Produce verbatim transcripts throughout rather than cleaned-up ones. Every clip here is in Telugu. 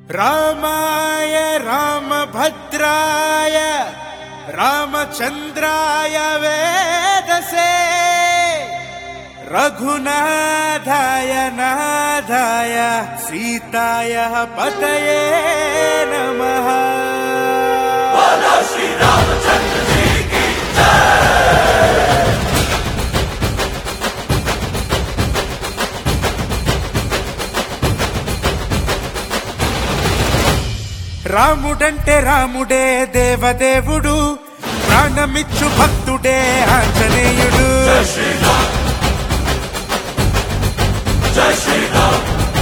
रामाय रामभद्राय रामचंद्राय वेदसे रघुनाथाय नाथाय सीताय पतये नमः। बोलो श्री रामचंद्र जी की जय। రాముడంటే రాముడే దేవదేవుడు ప్రాణమిచ్చు భక్తుడే ఆంజనేయుడు। జై శ్రీరామ్ జై శ్రీరామ్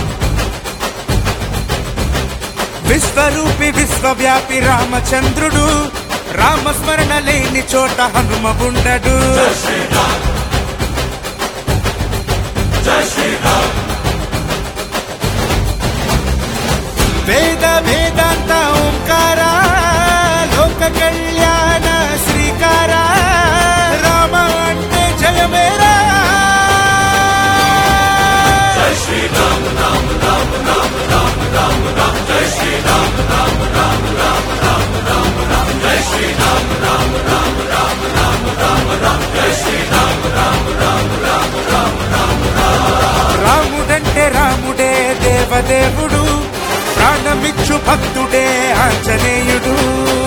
విశ్వరూపి విశ్వవ్యాపి రామచంద్రుడు రామస్మరణ లేని చోట హనుమ ఉండడు। జై శ్రీరామ్ జై శ్రీరామ్ వేద వేదాంత ఓంకార లోక కళ్యాణ శ్రీకార రామ అంటే జయమేరా। జై శ్రీరామ్ రామ రామ రామ రామ రామ రామ జై శ్రీరామ్ రామ రామ రామ రామ రామ రామ జై శ్రీరామ్ రామ రామ రామ రామ రామ రామ జై శ్రీరామ్ రామ రామ రామ రామ రామ రామ రాముడంటే రాముడే దేవదేవుడు ప్రాణమిచ్చు భక్తుడే ఆంజనేయుడు।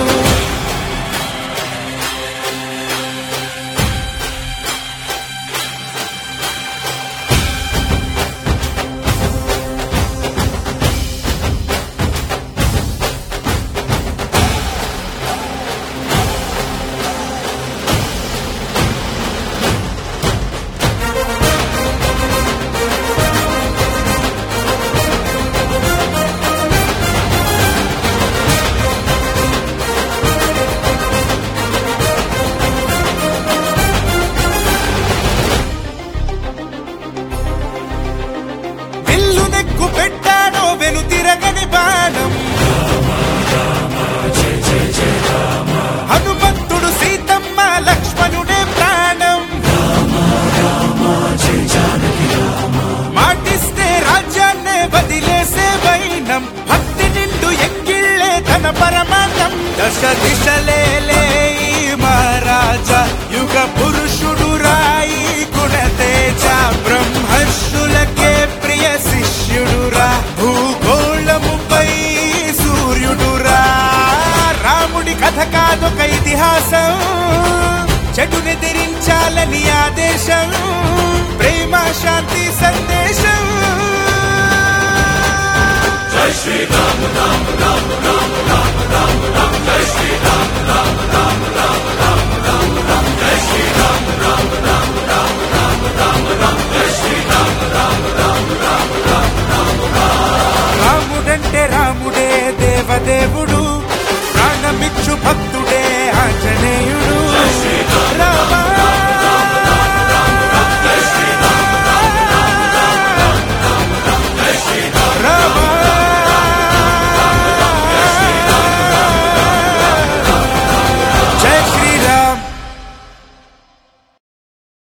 పెట్టాడో వెను తిరగని బాణం హనుమంతుడు సీతమ్మ లక్ష్మణుడే ప్రాణం మాటిస్తే రాజ్యాన్నే వదిలేసే వైనం భక్తి నిండు ఎంగిళ్ళే తన పరమాన్నం దశ దిశలేలే మహారాజా యుగ పురుషుడు రాయి గుణతేజ బ్రహ్మర్షులకే ప్రియ శిష్యుడురా భూగోళముపై సూర్యుడురా రాముడి కథ కాదొక ఇతిహాసం చెడునెదిరించాలని ఆదేశం ప్రేమ శాంతి సందేశం।